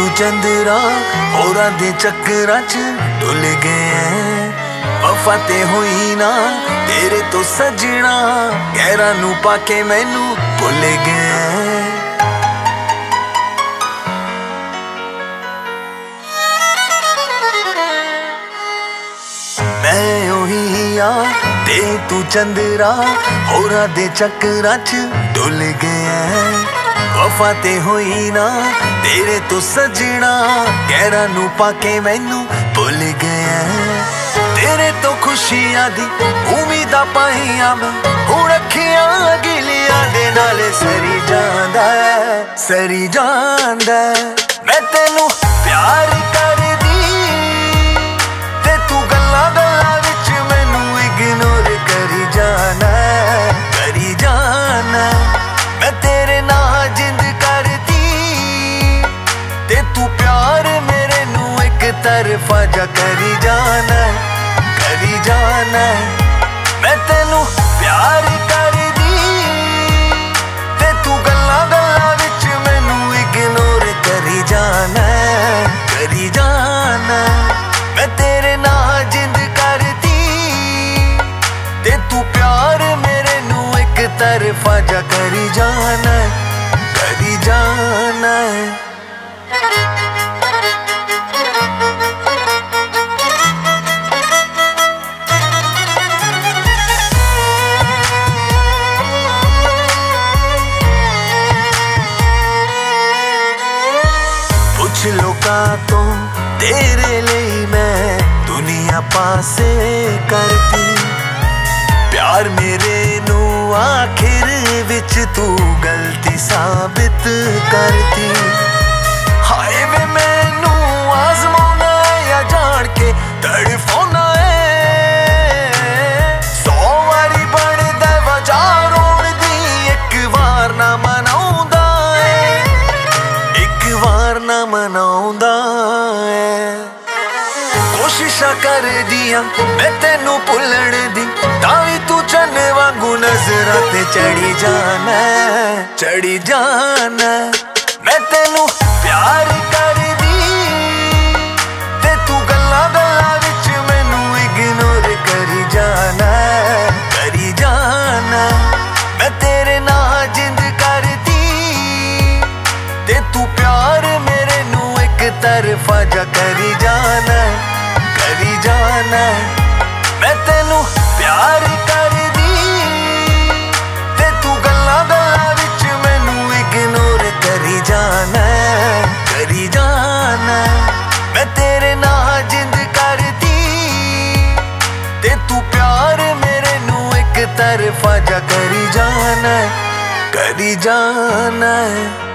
तू चंद्रा होरां दे चक्करां च डुल गए। वफा ते होई ना तेरे तो सजना, गैरां नू पाके मैनू भुल गए। मैं ओही ते तू चंद्रा होरां दे चक्करां च डुल गया। वफा ते होई ना तेरे तो सजना, गैरां नू पाके मैनू भुल गया। तेरे तो खुशियां दी उम्मीदां पाईयां मैं, हुण अखियां गिलियां दे नाल सरी जांदा सरी जांदा। मैं तेनू प्यार करदी ते तू गल्लां गल्लां विच मैनू इग्नोर करी जाना करी जाना। मैं तेरे नाल जिंद करदी ते तू प्यार मेरे नू एक तरफा जा करी जाना करी जाना। मैं तेनू प्यार करदी ते तू गल्लां गल्लां विच मैनू इग्नोर करी जाना करी जाना। मैं तेरे नाल जिंद करदी ते तू प्यार मेरे नू एक तरफा जा करी जाना करी जाना। कुछ लोकां तो तेरे लिए मैं दुनिया पासे करती, प्यार मेरे नू आखिर विच तू गलती साबित करती। हाय वे मैनू आजमाना या जान के तड़फाना है, 100 वारी बनदा वजह रोण दी, एक बार ना मनाउंदा है एक बार ना मनाउंदा है। कोशिशां कर दियां मैं तेनू भुल्लण दी, तावी तू चन्न वांगू नजरां ते चढ़ी जाना चढ़ी जाना। मैं तेनू प्यार करदी ते तू गल्लां गल्लां विच मैनू इग्नोर करी जाना करी जाना। मैं तेरे नाल जिंद करदी ते तू प्यार मेरे नू एक तरफा जा करी जाना करी जाना। मैं तेनू प्यार करदी ते तू गल्लां गल्लां विच मैनू इग्नोर करी जाना करी जाना। मैं तेरे नाल जिंद करदी ते तू प्यार मेरे नू एक तरफा जा करी जाना करी जाना।